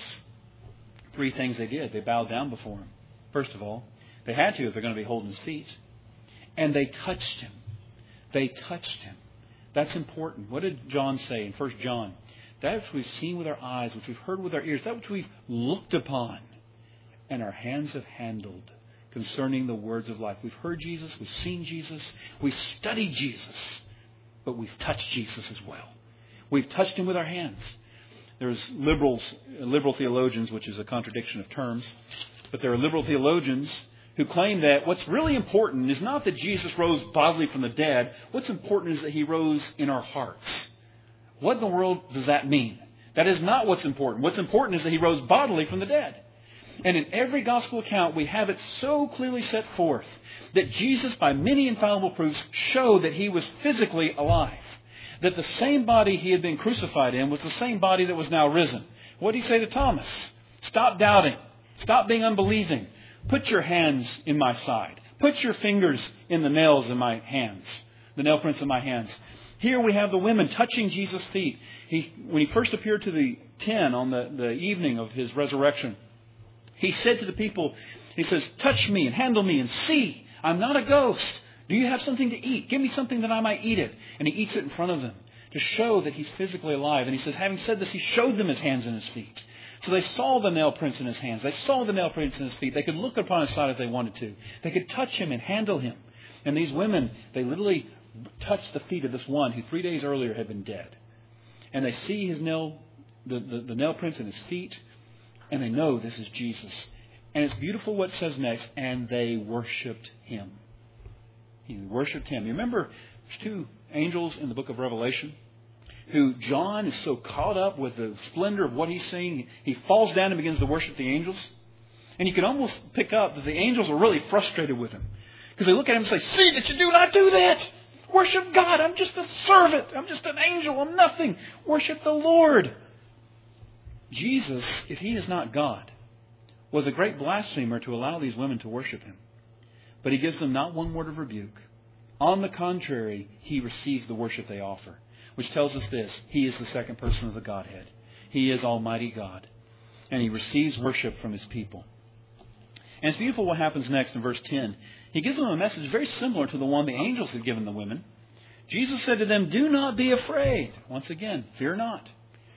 Three things they did. They bowed down before him. First of all, they had to if they're going to be holding his feet. And they touched him. They touched him. That's important. What did John say in First John? That which we've seen with our eyes, which we've heard with our ears, that which we've looked upon, and our hands have handled concerning the words of life. We've heard Jesus, we've seen Jesus, we've studied Jesus, but we've touched Jesus as well. We've touched him with our hands. There's liberals, liberal theologians, which is a contradiction of terms, but there are liberal theologians who claim that what's really important is not that Jesus rose bodily from the dead. What's important is that he rose in our hearts. What in the world does that mean? That is not what's important. What's important is that he rose bodily from the dead. And in every gospel account, we have it so clearly set forth that Jesus, by many infallible proofs, showed that he was physically alive. That the same body he had been crucified in was the same body that was now risen. What did he say to Thomas? Stop doubting. Stop being unbelieving. Put your hands in my side. Put your fingers in the nails in my hands. The nail prints in my hands. Here we have the women touching Jesus' feet. He, when he first appeared to the ten on the, the evening of his resurrection, he said to the people, he says, touch me and handle me and see. I'm not a ghost. Do you have something to eat? Give me something that I might eat it. And he eats it in front of them to show that he's physically alive. And he says, having said this, he showed them his hands and his feet. So they saw the nail prints in his hands. They saw the nail prints in his feet. They could look upon his side if they wanted to. They could touch him and handle him. And these women, they literally touched the feet of this one who three days earlier had been dead. And they see his nail, the, the, the nail prints in his feet, and they know this is Jesus. And it's beautiful what it says next, and they worshipped him. He worshipped him. You remember there's two angels in the book of Revelation who John is so caught up with the splendor of what he's seeing, he falls down and begins to worship the angels. And you can almost pick up that the angels are really frustrated with him. Because they look at him and say, see that you do not do that. Worship God. I'm just a servant. I'm just an angel. I'm nothing. Worship the Lord. Jesus, if he is not God, was a great blasphemer to allow these women to worship him. But he gives them not one word of rebuke. On the contrary, he receives the worship they offer. Which tells us this. He is the second person of the Godhead. He is Almighty God. And he receives worship from his people. And it's beautiful what happens next in verse ten. He gives them a message very similar to the one the angels had given the women. Jesus said to them, do not be afraid. Once again, fear not.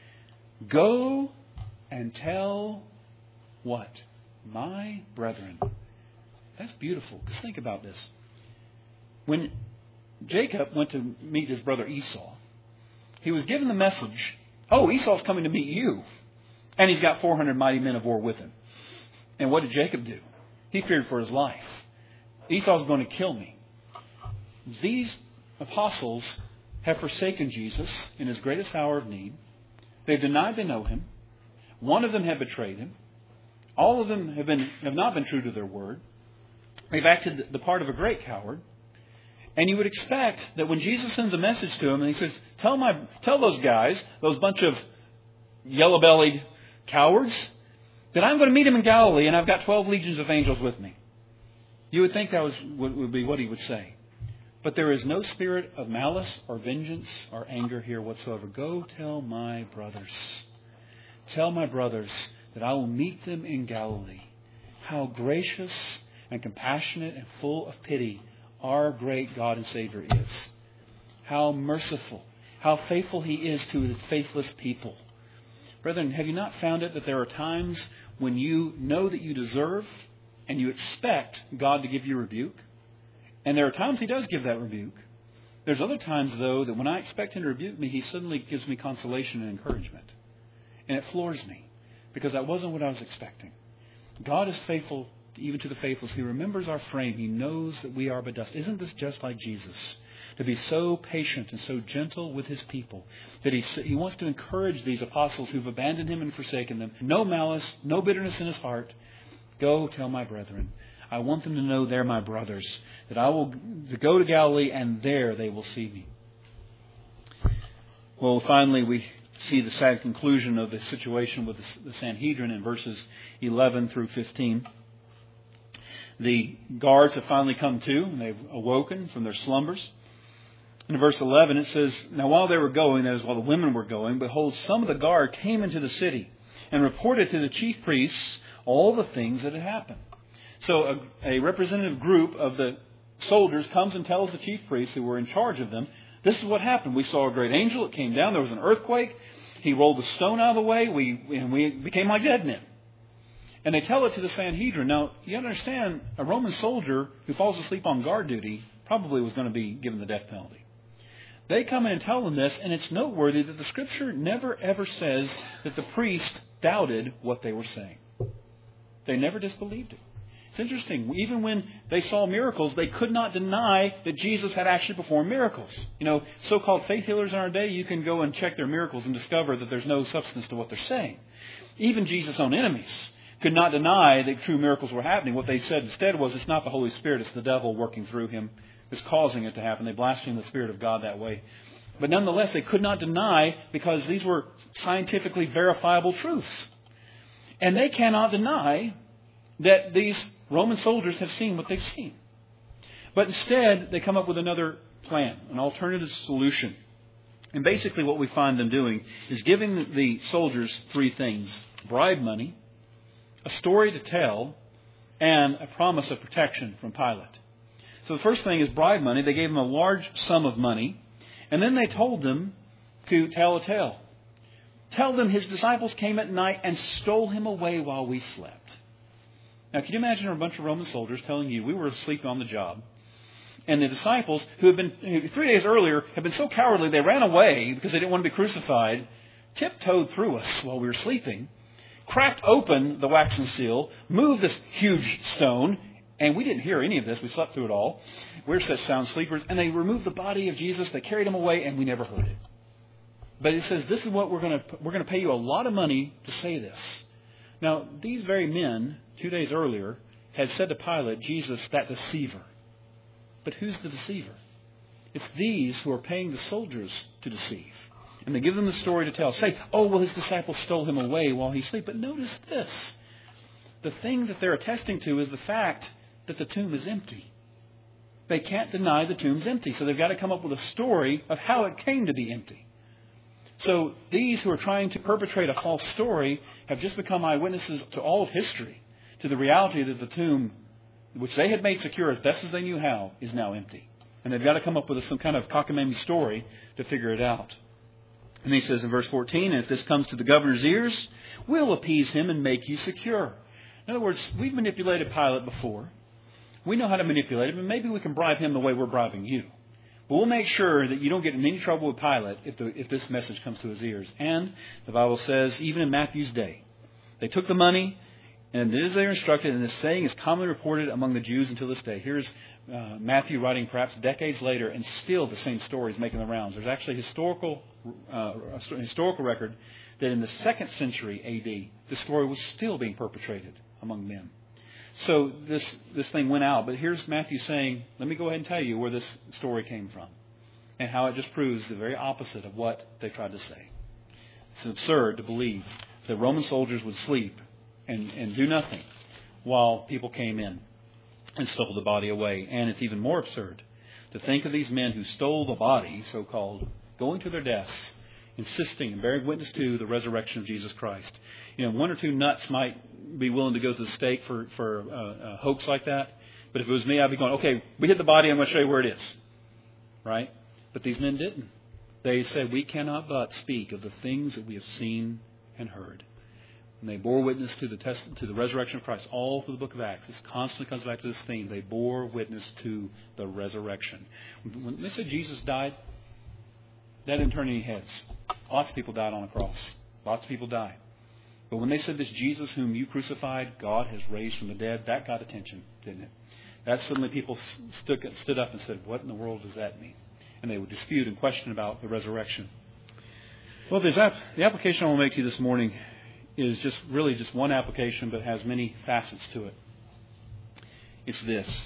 Go and tell what? My brethren. That's beautiful. Because think about this. When Jacob went to meet his brother Esau, he was given the message, oh, Esau's coming to meet you. And he's got four hundred mighty men of war with him. And what did Jacob do? He feared for his life. Esau's going to kill me. These apostles have forsaken Jesus in his greatest hour of need. They've denied they know him. One of them have betrayed him. All of them have been have not been true to their word. They've acted the part of a great coward. And you would expect that when Jesus sends a message to him and he says, tell my tell those guys, those bunch of yellow-bellied cowards, that I'm going to meet him in Galilee and I've got twelve legions of angels with me. You would think that was would be what he would say. But there is no spirit of malice or vengeance or anger here whatsoever. Go tell my brothers. Tell my brothers that I will meet them in Galilee. How gracious and compassionate and full of pity our great God and Savior is. How merciful. How faithful He is to His faithless people. Brethren, have you not found it that there are times when you know that you deserve and you expect God to give you rebuke? And there are times He does give that rebuke. There's other times, though, that when I expect Him to rebuke me, He suddenly gives me consolation and encouragement. And it floors me because that wasn't what I was expecting. God is faithful even to the faithless. He remembers our frame. He knows that we are but dust. Isn't this just like Jesus? To be so patient and so gentle with His people that he, he wants to encourage these apostles who've abandoned Him and forsaken them. No malice, no bitterness in His heart. Go tell my brethren. I want them to know they're my brothers. That I will go to Galilee and there they will see me. Well, finally we see the sad conclusion of the situation with the Sanhedrin in verses eleven through fifteen. The guards have finally come to, and they've awoken from their slumbers. In verse eleven it says, now while they were going, that is while the women were going, behold, some of the guard came into the city and reported to the chief priests all the things that had happened. So a, a representative group of the soldiers comes and tells the chief priests who were in charge of them, this is what happened. We saw a great angel. It came down. There was an earthquake. He rolled the stone out of the way. We, and we became like dead men. And they tell it to the Sanhedrin. Now, you understand, a Roman soldier who falls asleep on guard duty probably was going to be given the death penalty. They come in and tell them this, and it's noteworthy that the Scripture never ever says that the priest doubted what they were saying. They never disbelieved it. It's interesting. Even when they saw miracles, they could not deny that Jesus had actually performed miracles. You know, so-called faith healers in our day, you can go and check their miracles and discover that there's no substance to what they're saying. Even Jesus' own enemies could not deny that true miracles were happening. What they said instead was, it's not the Holy Spirit, it's the devil working through him that's causing it to happen. They blasphemed the Spirit of God that way. But nonetheless, they could not deny because these were scientifically verifiable truths. And they cannot deny that these Roman soldiers have seen what they've seen. But instead, they come up with another plan, an alternative solution. And basically what we find them doing is giving the soldiers three things: bribe money, a story to tell, and a promise of protection from Pilate. So the first thing is bribe money. They gave them a large sum of money, and then they told them to tell a tale. Tell them his disciples came at night and stole him away while we slept. Now, can you imagine a bunch of Roman soldiers telling you we were asleep on the job, and the disciples, who had been who three days earlier had been so cowardly they ran away because they didn't want to be crucified, tiptoed through us while we were sleeping, cracked open the waxen seal, moved this huge stone, and we didn't hear any of this. We slept through it all. We're such sound sleepers. And they removed the body of Jesus. They carried him away, and we never heard it. But it says, this is what we're going to we're going to pay you a lot of money to say this. Now, these very men, two days earlier, had said to Pilate, Jesus, that deceiver. But who's the deceiver? It's these who are paying the soldiers to deceive. And they give them the story to tell. Say, oh, well, his disciples stole him away while he slept. But notice this. The thing that they're attesting to is the fact that the tomb is empty. They can't deny the tomb's empty. So they've got to come up with a story of how it came to be empty. So these who are trying to perpetrate a false story have just become eyewitnesses to all of history, to the reality that the tomb, which they had made secure as best as they knew how, is now empty. And they've got to come up with some kind of cockamamie story to figure it out. And he says in verse fourteen, if this comes to the governor's ears, we'll appease him and make you secure. In other words, we've manipulated Pilate before. We know how to manipulate him, and maybe we can bribe him the way we're bribing you. But we'll make sure that you don't get in any trouble with Pilate if, the, if this message comes to his ears. And the Bible says, even in Matthew's day, they took the money, and as they were instructed, and this saying is commonly reported among the Jews until this day. Here's uh, Matthew writing perhaps decades later, and still the same story is making the rounds. There's actually historical uh, a historical record that in the second century A D, this story was still being perpetrated among men. So this this thing went out. But here's Matthew saying, let me go ahead and tell you where this story came from and how it just proves the very opposite of what they tried to say. It's absurd to believe that Roman soldiers would sleep and, and do nothing while people came in and stole the body away. And it's even more absurd to think of these men who stole the body, so-called, going to their deaths, insisting and bearing witness to the resurrection of Jesus Christ. You know, one or two nuts might be willing to go to the stake for, for a, a hoax like that. But if it was me, I'd be going, okay, we hit the body, I'm going to show you where it is. Right? But these men didn't. They said, we cannot but speak of the things that we have seen and heard. And they bore witness to the test, to the resurrection of Christ all through the book of Acts. This constantly comes back to this theme. They bore witness to the resurrection. When they said Jesus died, that didn't turn any heads. Lots of people died on a cross. Lots of people died. But when they said this Jesus whom you crucified, God has raised from the dead, that got attention, didn't it? That suddenly people stood, stood up and said, what in the world does that mean? And they would dispute and question about the resurrection. Well, there's that, the application I want to make to you this morning is just really just one application, but has many facets to it. It's this.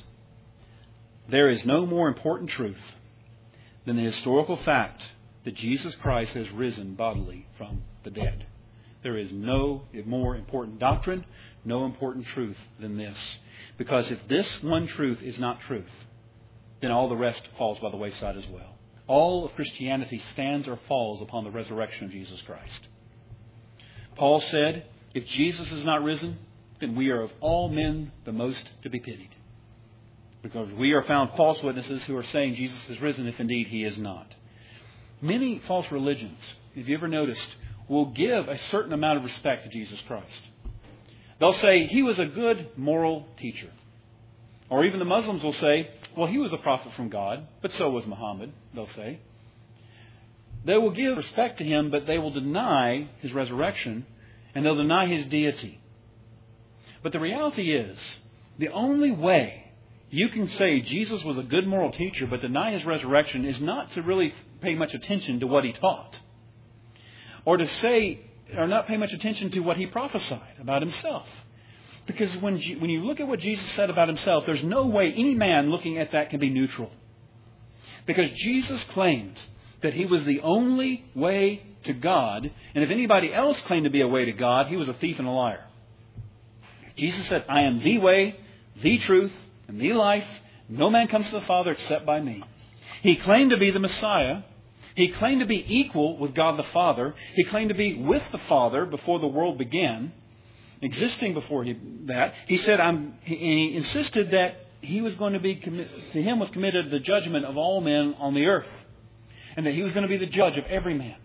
There is no more important truth than the historical fact that Jesus Christ has risen bodily from the dead. There is no more important doctrine, no important truth than this. Because if this one truth is not truth, then all the rest falls by the wayside as well. All of Christianity stands or falls upon the resurrection of Jesus Christ. Paul said, if Jesus is not risen, then we are of all men the most to be pitied. Because we are found false witnesses who are saying Jesus is risen if indeed he is not. Many false religions, if you ever noticed, will give a certain amount of respect to Jesus Christ. They'll say he was a good moral teacher. Or even the Muslims will say, well, he was a prophet from God, but so was Muhammad, they'll say. They will give respect to him, but they will deny his resurrection, and they'll deny his deity. But the reality is, the only way you can say Jesus was a good moral teacher, but deny his resurrection, is not to really pay much attention to what he taught. Or to say, or not pay much attention to what he prophesied about himself. Because when when you look at what Jesus said about himself, there's no way any man looking at that can be neutral. Because Jesus claimed that he was the only way to God, and if anybody else claimed to be a way to God, he was a thief and a liar. Jesus said, I am the way, the truth, and the life. No man comes to the Father except by me. He claimed to be the Messiah. He claimed to be equal with God the Father. He claimed to be with the Father before the world began, existing before he, that. He said, I'm, he, he insisted that he was going to be, to him was committed the judgment of all men on the earth. And that he was going to be the judge of every man.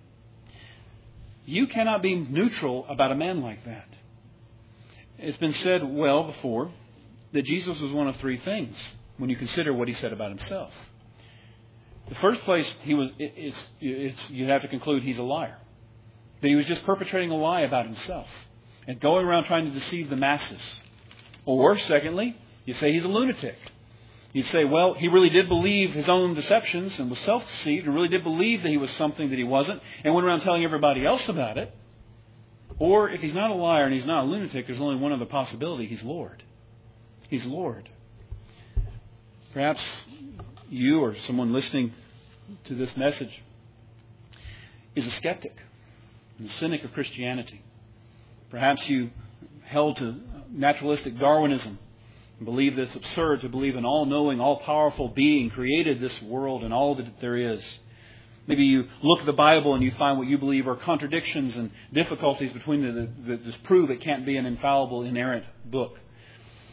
You cannot be neutral about a man like that. It's been said well before that Jesus was one of three things when you consider what he said about himself. The first place, he was, it, it's, it's, you have to conclude he's a liar. That he was just perpetrating a lie about himself and going around trying to deceive the masses. Or, secondly, you say he's a lunatic. You say, well, he really did believe his own deceptions and was self-deceived and really did believe that he was something that he wasn't and went around telling everybody else about it. Or if he's not a liar and he's not a lunatic, there's only one other possibility. He's Lord. He's Lord. Perhaps you or someone listening to this message is a skeptic, a cynic of Christianity. Perhaps you held to naturalistic Darwinism and believe that it's absurd to believe an all-knowing, all-powerful being created this world and all that there is. Maybe you look at the Bible and you find what you believe are contradictions and difficulties between the, the, that just prove it can't be an infallible, inerrant book.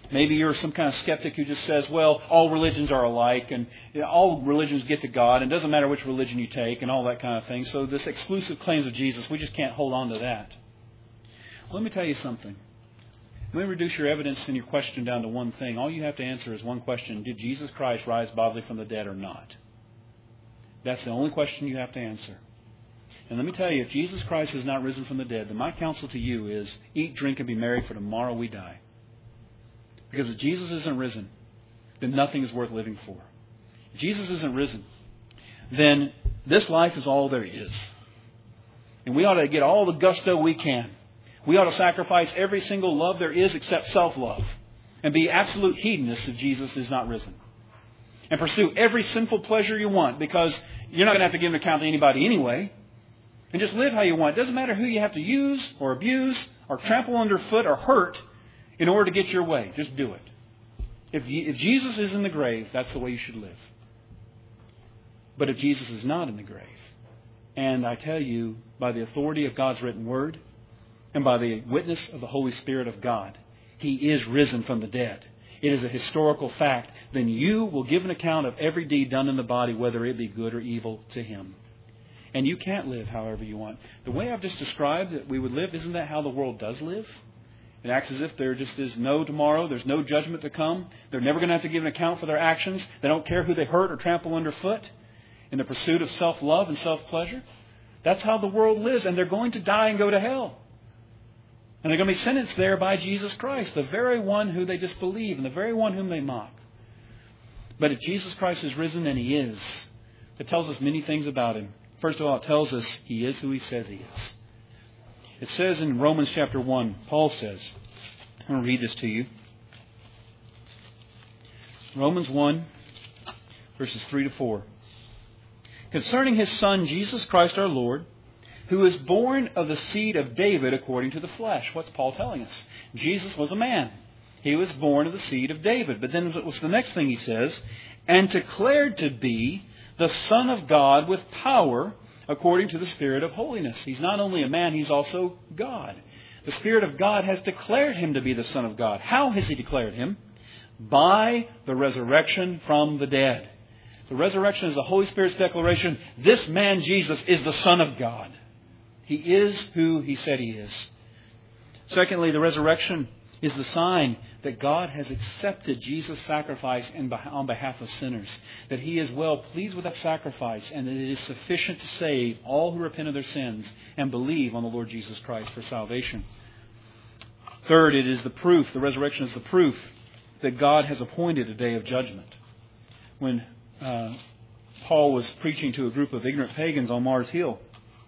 Maybe you're some kind of skeptic who just says, well, all religions are alike and you know, all religions get to God and it doesn't matter which religion you take and all that kind of thing. So this exclusive claims of Jesus, we just can't hold on to that. Well, let me tell you something. Let me reduce your evidence and your question down to one thing. All you have to answer is one question. Did Jesus Christ rise bodily from the dead or not? That's the only question you have to answer. And let me tell you, if Jesus Christ has not risen from the dead, then my counsel to you is eat, drink, and be merry, for tomorrow we die. Because if Jesus isn't risen, then nothing is worth living for. If Jesus isn't risen, then this life is all there is. And we ought to get all the gusto we can. We ought to sacrifice every single love there is except self-love. And be absolute hedonists if Jesus is not risen. And pursue every sinful pleasure you want, because you're not going to have to give an account to anybody anyway. And just live how you want. It doesn't matter who you have to use or abuse or trample underfoot or hurt in order to get your way. Just do it. If, you, if Jesus is in the grave, that's the way you should live. But if Jesus is not in the grave, and I tell you, by the authority of God's written word and by the witness of the Holy Spirit of God, He is risen from the dead. It is a historical fact. Then you will give an account of every deed done in the body, whether it be good or evil, to Him. And you can't live however you want. The way I've just described that we would live, isn't that how the world does live? It acts as if there just is no tomorrow. There's no judgment to come. They're never going to have to give an account for their actions. They don't care who they hurt or trample underfoot in the pursuit of self-love and self-pleasure. That's how the world lives. And they're going to die and go to hell. And they're going to be sentenced there by Jesus Christ, the very one who they disbelieve and the very one whom they mock. But if Jesus Christ is risen, and He is, it tells us many things about Him. First of all, it tells us He is who He says He is. It says in Romans chapter one, Paul says, I'm going to read this to you. Romans one, verses three to four. Concerning His Son, Jesus Christ our Lord, who is born of the seed of David according to the flesh. What's Paul telling us? Jesus was a man. He was born of the seed of David. But then what's the next thing he says? And declared to be the Son of God with power according to the Spirit of holiness. He's not only a man, He's also God. The Spirit of God has declared Him to be the Son of God. How has He declared Him? By the resurrection from the dead. The resurrection is the Holy Spirit's declaration. This man, Jesus, is the Son of God. He is who He said He is. Secondly, the resurrection is the sign that God has accepted Jesus' sacrifice on behalf of sinners. That He is well pleased with that sacrifice and that it is sufficient to save all who repent of their sins and believe on the Lord Jesus Christ for salvation. Third, it is the proof, the resurrection is the proof that God has appointed a day of judgment. When uh, Paul was preaching to a group of ignorant pagans on Mars Hill,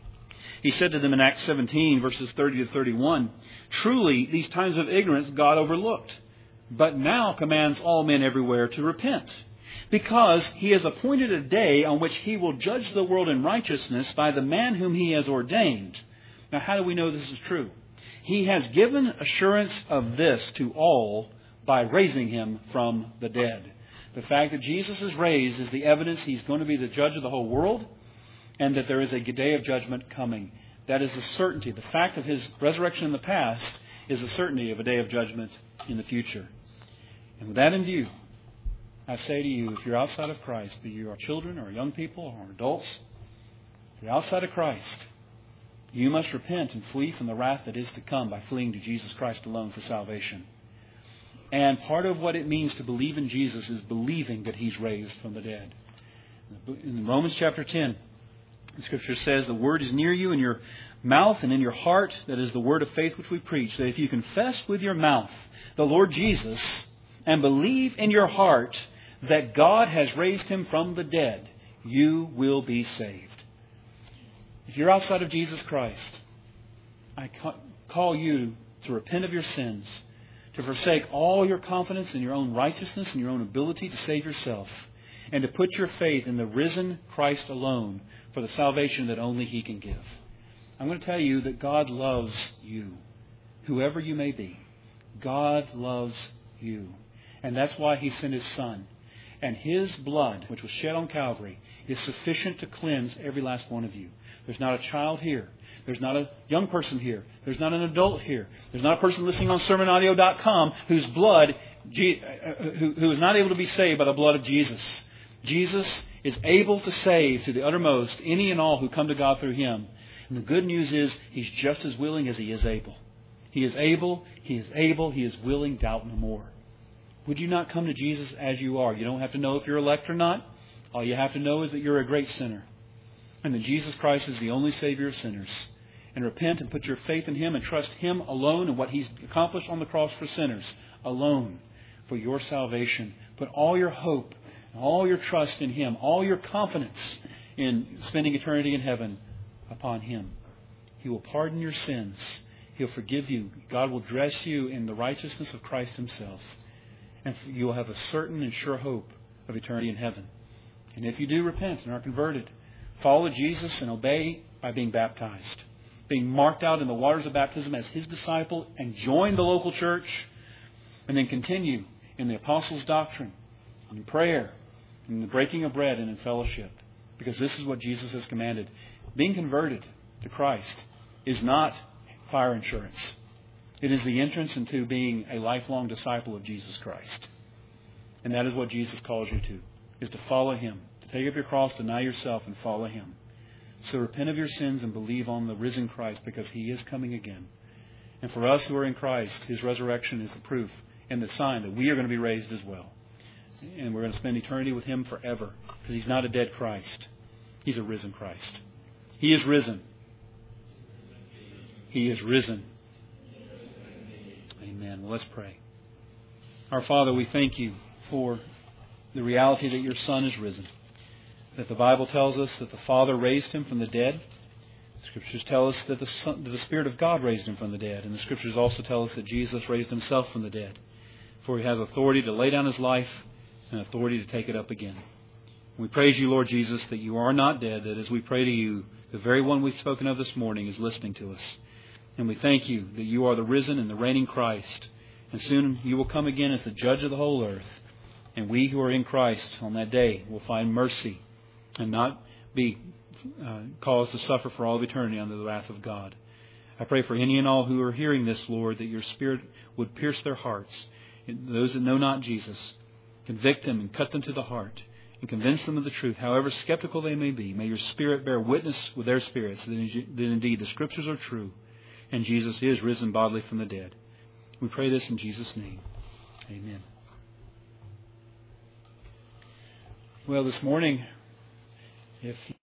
he said to them in Acts seventeen, verses thirty to thirty-one, truly, these times of ignorance God overlooked, but now commands all men everywhere to repent, because He has appointed a day on which He will judge the world in righteousness by the man whom He has ordained. Now, how do we know this is true? He has given assurance of this to all by raising Him from the dead. The fact that Jesus is raised is the evidence He's going to be the judge of the whole world, and that there is a day of judgment coming. That is the certainty. The fact of His resurrection in the past is the certainty of a day of judgment in the future. And with that in view, I say to you, if you're outside of Christ, be you are children or young people or adults, if you're outside of Christ, you must repent and flee from the wrath that is to come by fleeing to Jesus Christ alone for salvation. And part of what it means to believe in Jesus is believing that He's raised from the dead. In Romans chapter ten, the Scripture says, the word is near you in your mouth and in your heart. That is the word of faith which we preach. That if you confess with your mouth the Lord Jesus and believe in your heart that God has raised Him from the dead, you will be saved. If you're outside of Jesus Christ, I call you to repent of your sins, to forsake all your confidence in your own righteousness and your own ability to save yourself, and to put your faith in the risen Christ alone for the salvation that only He can give. I'm going to tell you that God loves you, whoever you may be. God loves you. And that's why He sent His Son. And His blood, which was shed on Calvary, is sufficient to cleanse every last one of you. There's not a child here. There's not a young person here. There's not an adult here. There's not a person listening on sermon audio dot com whose blood, who is not able to be saved by the blood of Jesus. Jesus is able to save to the uttermost any and all who come to God through Him. And the good news is He's just as willing as He is able. He is able, He is able, He is willing, doubt no more. Would you not come to Jesus as you are? You don't have to know if you're elect or not. All you have to know is that you're a great sinner. And that Jesus Christ is the only Savior of sinners. And repent and put your faith in Him and trust Him alone and what He's accomplished on the cross for sinners. Alone for your salvation. Put all your hope, all your trust in Him, all your confidence in spending eternity in heaven upon Him. He will pardon your sins. He'll forgive you. God will dress you in the righteousness of Christ Himself. And you will have a certain and sure hope of eternity in heaven. And if you do repent and are converted, follow Jesus and obey by being baptized. Being marked out in the waters of baptism as His disciple and join the local church. And then continue in the apostles' doctrine, in prayer, in the breaking of bread and in fellowship. Because this is what Jesus has commanded. Being converted to Christ is not fire insurance. It is the entrance into being a lifelong disciple of Jesus Christ. And that is what Jesus calls you to, is to follow Him. To take up your cross, deny yourself, and follow Him. So repent of your sins and believe on the risen Christ, because He is coming again. And for us who are in Christ, His resurrection is the proof and the sign that we are going to be raised as well. And we're going to spend eternity with Him forever, because He's not a dead Christ. He's a risen Christ. He is risen. He is risen. Amen. Well, let's pray. Our Father, we thank You for the reality that Your Son is risen. That the Bible tells us that the Father raised Him from the dead. The Scriptures tell us that the, Son, that the Spirit of God raised Him from the dead. And the Scriptures also tell us that Jesus raised Himself from the dead. For He has authority to lay down His life and authority to take it up again. We praise You, Lord Jesus, that You are not dead, that as we pray to You, the very one we've spoken of this morning is listening to us. And we thank You that You are the risen and the reigning Christ. And soon You will come again as the judge of the whole earth. And we who are in Christ on that day will find mercy and not be uh, caused to suffer for all of eternity under the wrath of God. I pray for any and all who are hearing this, Lord, that Your Spirit would pierce their hearts. And those that know not Jesus, convict them and cut them to the heart and convince them of the truth, however skeptical they may be. May Your Spirit bear witness with their spirits that indeed the Scriptures are true and Jesus is risen bodily from the dead. We pray this in Jesus' name. Amen. Well, this morning, if